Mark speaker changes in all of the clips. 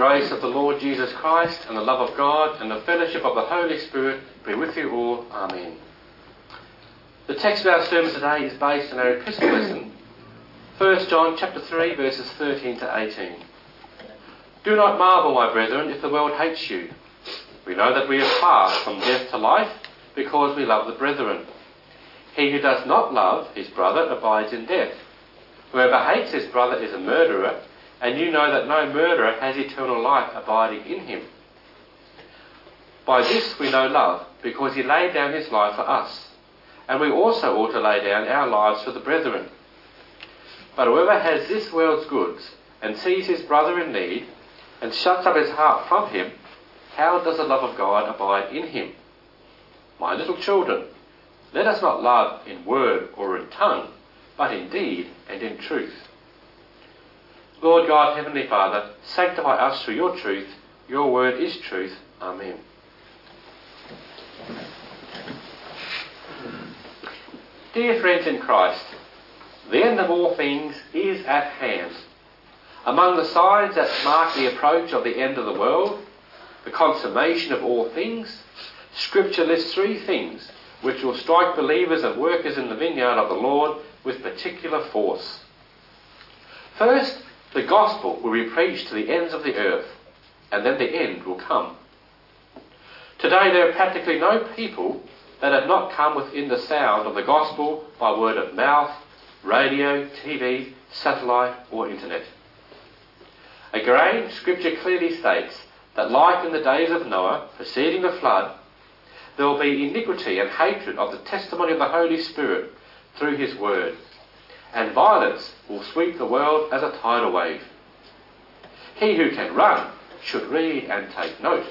Speaker 1: grace of the Lord Jesus Christ and the love of God and the fellowship of the Holy Spirit be with you all. Amen. The text of our sermon today is based on our epistle lesson, 1 John chapter 3 verses 13 to 18. Do not marvel, my brethren, if the world hates you. We know that we have passed from death to life because we love the brethren. He who does not love his brother abides in death. Whoever hates his brother is a murderer, and you know that no murderer has eternal life abiding in him. By this we know love, because he laid down his life for us, and we also ought to lay down our lives for the brethren. But whoever has this world's goods, and sees his brother in need, and shuts up his heart from him, how does the love of God abide in him? My little children, let us not love in word or in tongue, but in deed and in truth. Lord God, Heavenly Father, sanctify us through your truth. Your word is truth. Amen. Dear friends in Christ, the end of all things is at hand. Among the signs that mark the approach of the end of the world, the consummation of all things, Scripture lists three things which will strike believers and workers in the vineyard of the Lord with particular force. First, the gospel will be preached to the ends of the earth, and then the end will come. Today there are practically no people that have not come within the sound of the gospel by word of mouth, radio, TV, satellite or internet. Again, Scripture clearly states that like in the days of Noah preceding the flood, there will be iniquity and hatred of the testimony of the Holy Spirit through his word, and violence will sweep the world as a tidal wave. He who can run should read and take note.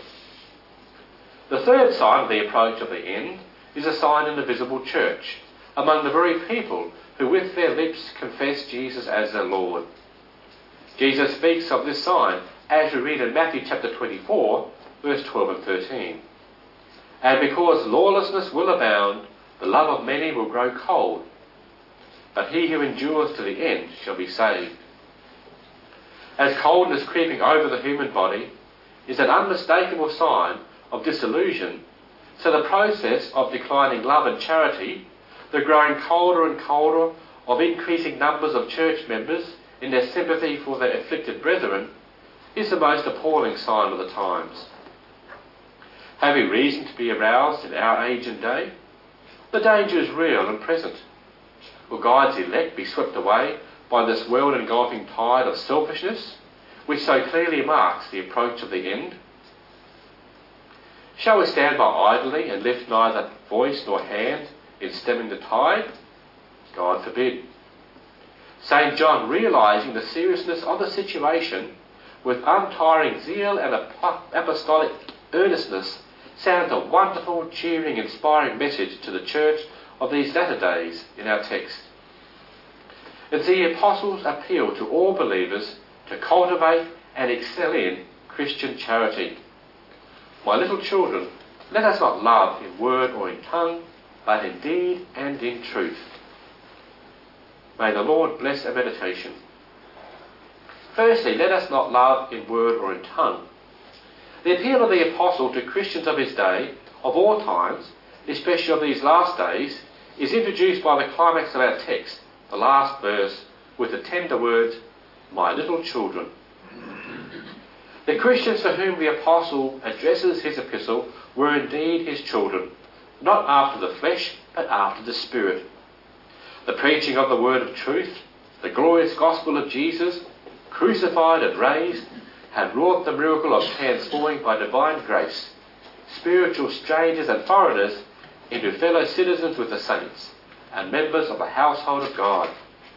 Speaker 1: The third sign of the approach of the end is a sign in the visible church, among the very people who with their lips confess Jesus as their Lord. Jesus speaks of this sign as we read in Matthew chapter 24, verse 12 and 13. And because lawlessness will abound, the love of many will grow cold. But he who endures to the end shall be saved. As coldness creeping over the human body is an unmistakable sign of disillusion, so the process of declining love and charity, the growing colder and colder of increasing numbers of church members in their sympathy for their afflicted brethren, is the most appalling sign of the times. Have we reason to be aroused in our age and day? The danger is real and present. Will God's elect be swept away by this world-engulfing tide of selfishness, which so clearly marks the approach of the end? Shall we stand by idly and lift neither voice nor hand in stemming the tide? God forbid. St. John, realising the seriousness of the situation, with untiring zeal and apostolic earnestness, sounds a wonderful, cheering, inspiring message to the church of these latter days in our text. It's the Apostles' appeal to all believers to cultivate and excel in Christian charity. My little children, let us not love in word or in tongue, but in deed and in truth. May the Lord bless our meditation. Firstly, let us not love in word or in tongue. The appeal of the Apostle to Christians of his day, of all times, especially of these last days, is introduced by the climax of our text, the last verse, with the tender words, my little children. The Christians to whom the Apostle addresses his epistle were indeed his children, not after the flesh, but after the Spirit. The preaching of the word of truth, the glorious gospel of Jesus, crucified and raised, had wrought the miracle of transforming by divine grace spiritual strangers and foreigners into fellow citizens with the saints and members of the household of God.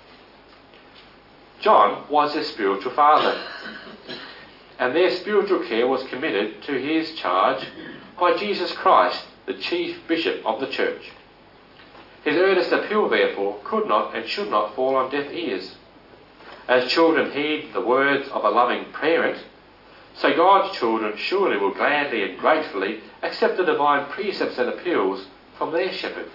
Speaker 1: John was their spiritual father, and their spiritual care was committed to his charge by Jesus Christ, the chief bishop of the church. His earnest appeal, therefore, could not and should not fall on deaf ears. As children heed the words of a loving parent, so God's children surely will gladly and gratefully accept the divine precepts and appeals from their shepherd.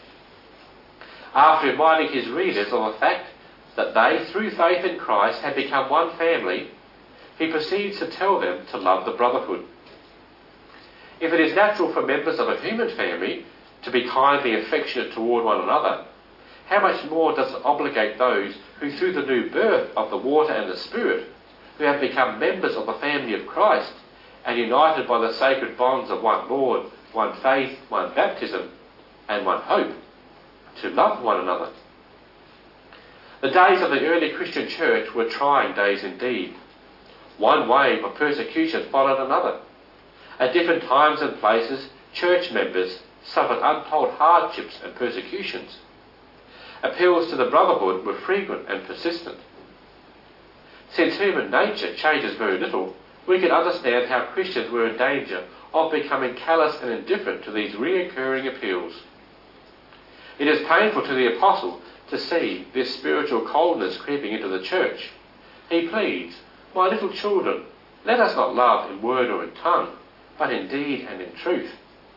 Speaker 1: After reminding his readers of the fact that they, through faith in Christ, had become one family, he proceeds to tell them to love the brotherhood. If it is natural for members of a human family to be kindly affectionate toward one another, how much more does it obligate those who through the new birth of the water and the Spirit, who have become members of the family of Christ and united by the sacred bonds of one Lord, one faith, one baptism, and one hope, to love one another. The days of the early Christian church were trying days indeed. One wave of persecution followed another. At different times and places, church members suffered untold hardships and persecutions. Appeals to the brotherhood were frequent and persistent. Since human nature changes very little, we can understand how Christians were in danger of becoming callous and indifferent to these recurring appeals. It is painful to the apostle to see this spiritual coldness creeping into the church. He pleads, "My little children, let us not love in word or in tongue, but in deed and in truth."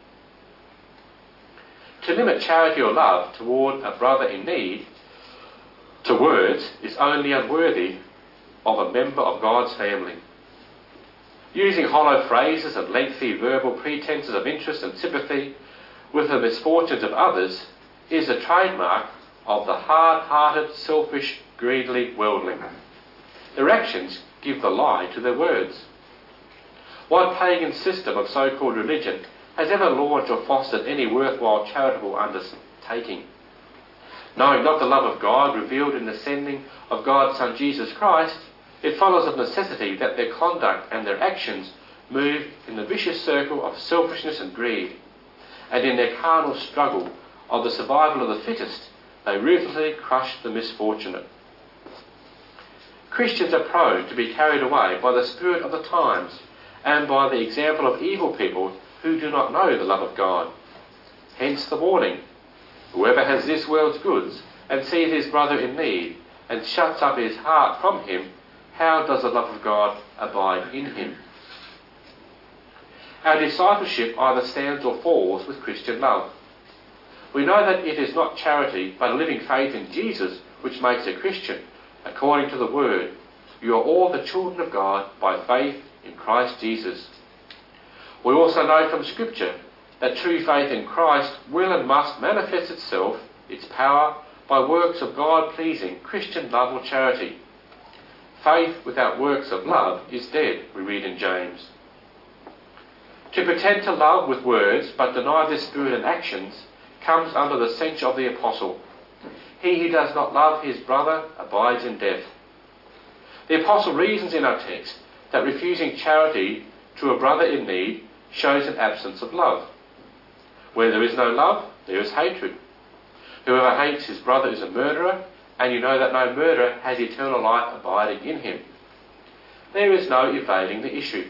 Speaker 1: To limit charity or love toward a brother in need to words is only unworthy of a member of God's family. Using hollow phrases and lengthy verbal pretenses of interest and sympathy with the misfortunes of others is a trademark of the hard-hearted, selfish, greedy worldling. Their actions give the lie to their words. What pagan system of so-called religion has ever launched or fostered any worthwhile charitable undertaking? Knowing not the love of God revealed in the sending of God's Son Jesus Christ, it follows of necessity that their conduct and their actions move in the vicious circle of selfishness and greed, and in their carnal struggle of the survival of the fittest, they ruthlessly crush the misfortunate. Christians are prone to be carried away by the spirit of the times and by the example of evil people who do not know the love of God. Hence the warning, whoever has this world's goods and sees his brother in need and shuts up his heart from him, how does the love of God abide in him? Our discipleship either stands or falls with Christian love. We know that it is not charity but a living faith in Jesus which makes a Christian. According to the Word, you are all the children of God by faith in Christ Jesus. We also know from Scripture that true faith in Christ will and must manifest itself, its power, by works of God-pleasing Christian love or charity. Faith without works of love is dead, we read in James. To pretend to love with words but deny the Spirit in actions comes under the censure of the Apostle. He who does not love his brother abides in death. The Apostle reasons in our text that refusing charity to a brother in need shows an absence of love. Where there is no love, there is hatred. Whoever hates his brother is a murderer, and you know that no murderer has eternal life abiding in him. There is no evading the issue.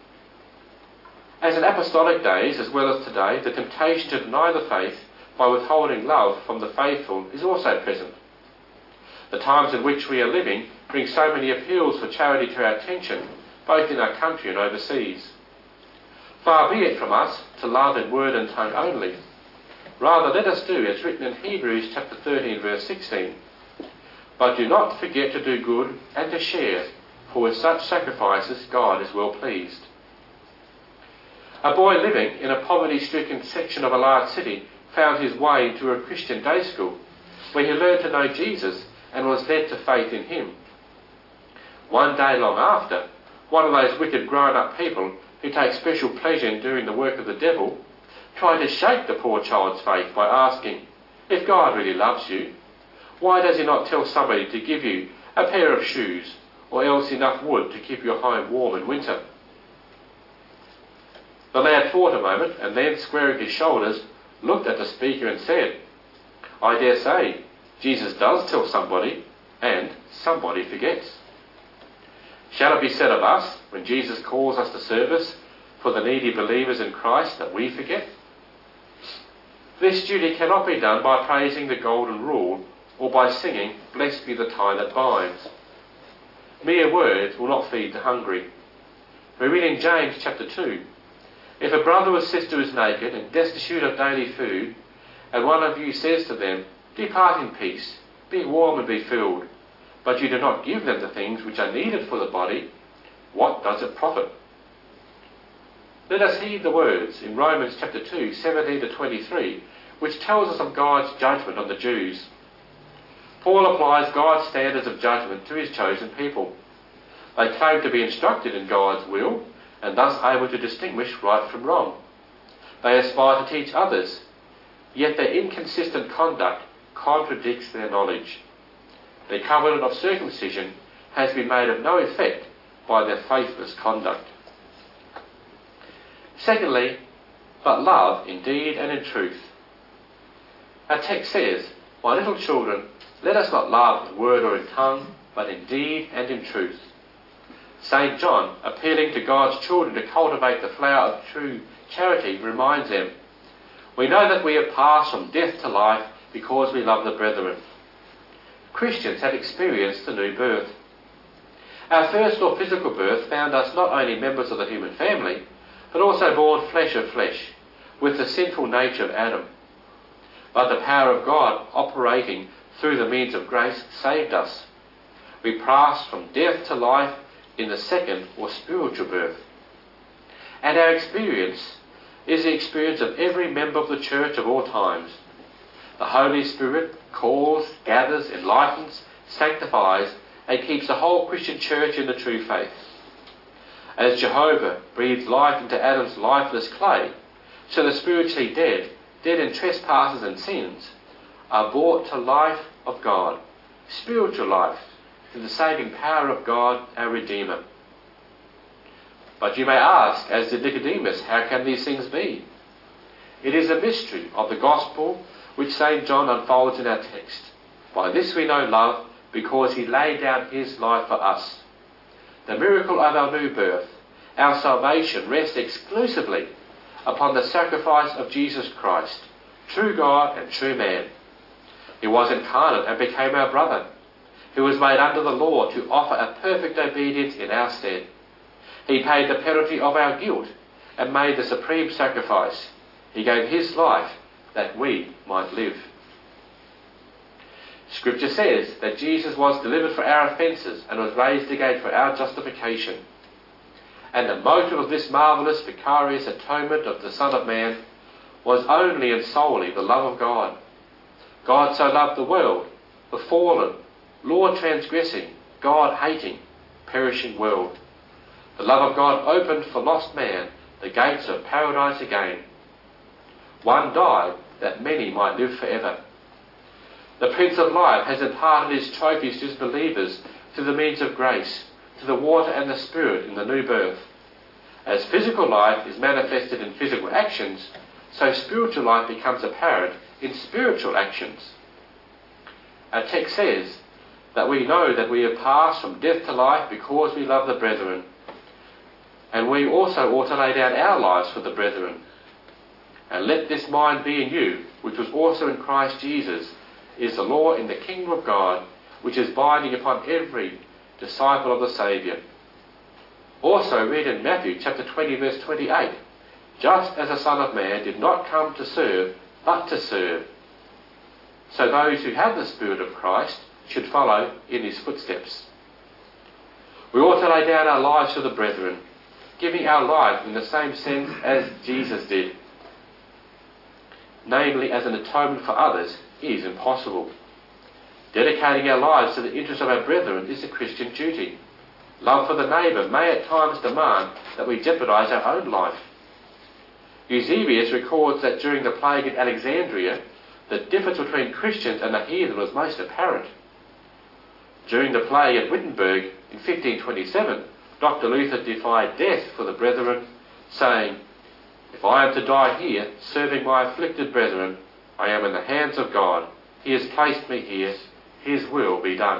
Speaker 1: As in apostolic days as well as today, the temptation to deny the faith by withholding love from the faithful is also present. The times in which we are living bring so many appeals for charity to our attention, both in our country and overseas. Far be it from us to love in word and tongue only. Rather, let us do as written in Hebrews chapter 13, verse 16. But do not forget to do good and to share, for with such sacrifices God is well pleased. A boy living in a poverty-stricken section of a large city found his way into a Christian day school, where he learned to know Jesus and was led to faith in him. One day long after, one of those wicked grown-up people who take special pleasure in doing the work of the devil tried to shake the poor child's faith by asking, "If God really loves you, why does he not tell somebody to give you a pair of shoes or else enough wood to keep your home warm in winter?" The lad thought a moment and then, squaring his shoulders, looked at the speaker and said, "I dare say Jesus does tell somebody, and somebody forgets." Shall it be said of us, when Jesus calls us to service for the needy believers in Christ, that we forget? This duty cannot be done by praising the golden rule or by singing, "Blessed be the tie that binds." Mere words will not feed the hungry. We read in James chapter 2, "If a brother or sister is naked and destitute of daily food, and one of you says to them, 'Depart in peace, be warm and be filled,' but you do not give them the things which are needed for the body, What does it profit? Let us heed the words in Romans chapter 2, 17 to 23, which tells us of God's judgment on the Jews. Paul applies God's standards of judgment to his chosen people. They claim to be instructed in God's will and thus able to distinguish right from wrong. They aspire to teach others, yet their inconsistent conduct contradicts their knowledge. Their covenant of circumcision has been made of no effect by their faithless conduct. Secondly, but love in deed and in truth. Our text says, "My little children, let us not love in word or in tongue, but in deed and in truth." St. John, appealing to God's children to cultivate the flower of true charity, reminds them, "We know that we have passed from death to life because we love the brethren." Christians have experienced the new birth. Our first or physical birth found us not only members of the human family, but also born flesh of flesh, with the sinful nature of Adam. But the power of God operating through the means of grace saved us. We passed from death to life in the second or spiritual birth. And our experience is the experience of every member of the church of all times. The Holy Spirit calls, gathers, enlightens, sanctifies, and keeps the whole Christian church in the true faith. As Jehovah breathed life into Adam's lifeless clay, so the spiritually dead in trespasses and sins, are brought to life of God, spiritual life, through the saving power of God, our Redeemer. But you may ask, as did Nicodemus, how can these things be? It is a mystery of the gospel which St. John unfolds in our text. By this we know love, because he laid down his life for us. The miracle of our new birth, our salvation, rests exclusively upon the sacrifice of Jesus Christ, true God and true man. He was incarnate and became our brother. He was made under the law to offer a perfect obedience in our stead. He paid the penalty of our guilt and made the supreme sacrifice. He gave his life that we might live. Scripture says that Jesus was delivered for our offences and was raised again for our justification. And the motive of this marvellous vicarious atonement of the Son of Man was only and solely the love of God. God so loved the world, the fallen, law-transgressing, God-hating, perishing world. The love of God opened for lost man the gates of paradise again. One died that many might live forever. The Prince of Life has imparted his trophies to his believers through the means of grace, to the water and the Spirit in the new birth. As physical life is manifested in physical actions, so spiritual life becomes apparent in spiritual actions. Our text says that we know that we have passed from death to life because we love the brethren. And we also ought to lay down our lives for the brethren. And let this mind be in you, which was also in Christ Jesus, is the law in the kingdom of God, which is binding upon every disciple of the Saviour. Also read in Matthew chapter 20 verse 28, just as the Son of Man did not come to serve, but to serve. So those who have the Spirit of Christ should follow in his footsteps. We ought to lay down our lives for the brethren, giving our life in the same sense as Jesus did. Namely, as an atonement for others, is impossible. Dedicating our lives to the interest of our brethren is a Christian duty. Love for the neighbour may at times demand that we jeopardise our own life. Eusebius records that during the plague at Alexandria, the difference between Christians and the heathen was most apparent. During the plague at Wittenberg in 1527, Dr. Luther defied death for the brethren, saying, "If I am to die here, serving my afflicted brethren, I am in the hands of God. He has placed me here. His will be done."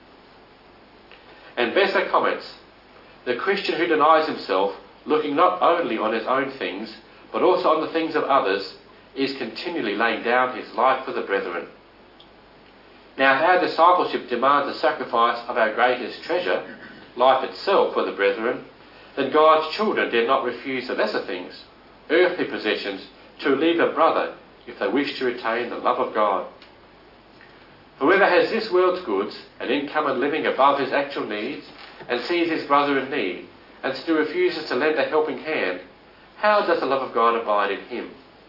Speaker 1: And Besser comments, "The Christian who denies himself, looking not only on his own things, but also on the things of others, is continually laying down his life for the brethren." Now, if our discipleship demands the sacrifice of our greatest treasure, life itself for the brethren, then God's children dare not refuse the lesser things, earthly possessions, to leave a brother if they wish to retain the love of God. Whoever has this world's goods, an income and living above his actual needs, and sees his brother in need, and still refuses to lend a helping hand, how does the love of God abide in him?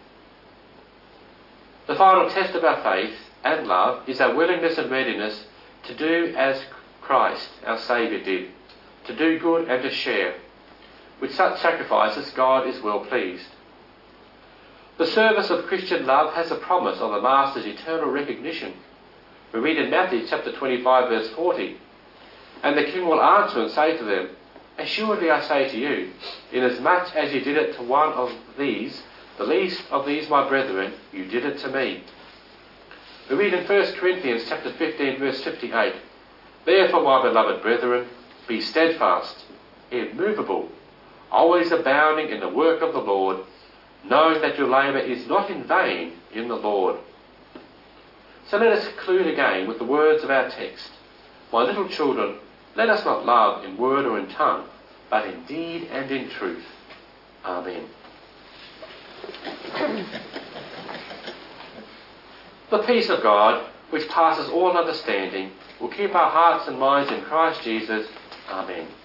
Speaker 1: The final test of our faith and love is our willingness and readiness to do as Christ, our Saviour, did, to do good and to share. With such sacrifices, God is well pleased. The service of Christian love has a promise of the Master's eternal recognition. We read in Matthew chapter 25 verse 40, "And the King will answer and say to them, Assuredly I say to you, inasmuch as you did it to one of these, the least of these my brethren, you did it to me." We read in 1 Corinthians chapter 15 verse 58, "Therefore, my beloved brethren, be steadfast, immovable, always abounding in the work of the Lord, knowing that your labour is not in vain in the Lord." So let us conclude again with the words of our text. "My little children, let us not love in word or in tongue, but in deed and in truth." Amen. The peace of God, which passes all understanding, will keep our hearts and minds in Christ Jesus. Amen.